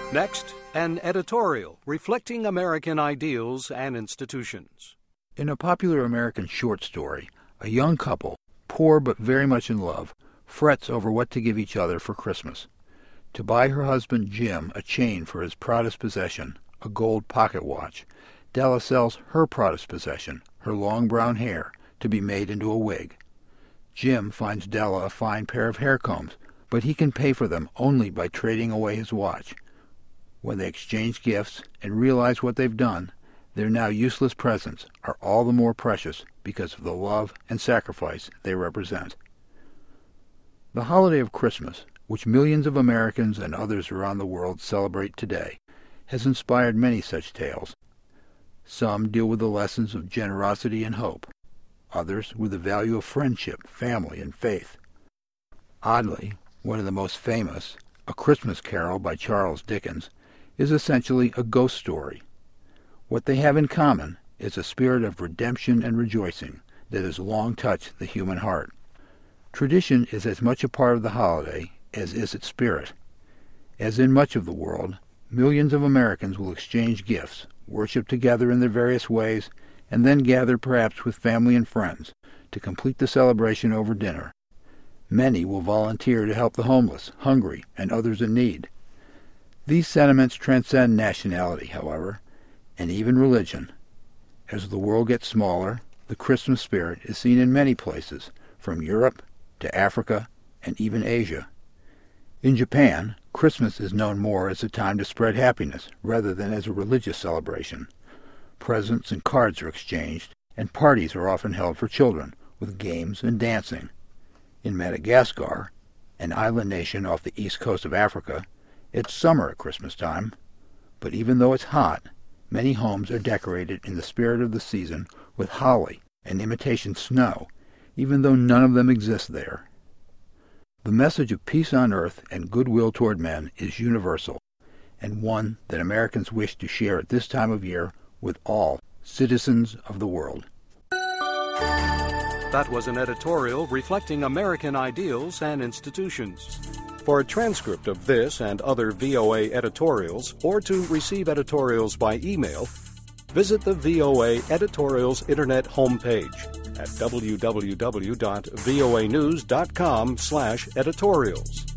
Next, an editorial reflecting American ideals and institutions. In a popular American short story, a young couple, poor but very much in love, frets over what to give each other for Christmas. To buy her husband Jim a chain for his proudest possession, a gold pocket watch, Della sells her proudest possession, her long brown hair, to be made into a wig. Jim finds Della a fine pair of hair combs, but he can pay for them only by trading away his watch. When they exchange gifts and realize what they've done, their now useless presents are all the more precious because of the love and sacrifice they represent. The holiday of Christmas, which millions of Americans and others around the world celebrate today, has inspired many such tales. Some deal with the lessons of generosity and hope, others with the value of friendship, family, and faith. Oddly, one of the most famous, A Christmas Carol by Charles Dickens, is essentially a ghost story. What they have in common is a spirit of redemption and rejoicing that has long touched the human heart. Tradition is as much a part of the holiday as is its spirit. As in much of the world, millions of Americans will exchange gifts, worship together in their various ways, and then gather perhaps with family and friends to complete the celebration over dinner. Many will volunteer to help the homeless, hungry, and others in need. These sentiments transcend nationality, however, and even religion. As the world gets smaller, the Christmas spirit is seen in many places, from Europe to Africa and even Asia. In Japan, Christmas is known more as a time to spread happiness rather than as a religious celebration. Presents and cards are exchanged, and parties are often held for children, with games and dancing. In Madagascar, an island nation off the east coast of Africa, it's summer at Christmas time. But even though it's hot, many homes are decorated in the spirit of the season with holly and imitation snow, even though none of them exist there. The message of peace on earth and goodwill toward men is universal, and one that Americans wish to share at this time of year with all citizens of the world. That was an editorial reflecting American ideals and institutions. For a transcript of this and other VOA editorials, or to receive editorials by email, visit the VOA Editorials Internet homepage at www.voanews.com/editorials.